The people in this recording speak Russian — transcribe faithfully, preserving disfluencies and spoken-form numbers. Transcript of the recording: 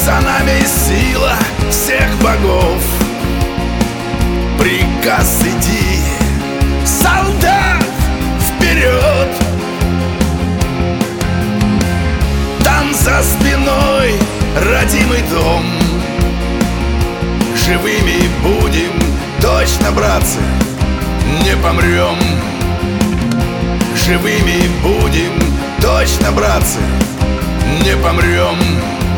За нами сила всех богов. Приказ иди, солдат, вперед! Там за спиной родимый дом. Живыми будем, точно, братцы, не помрем. Живыми будем, точно, братцы, не помрем.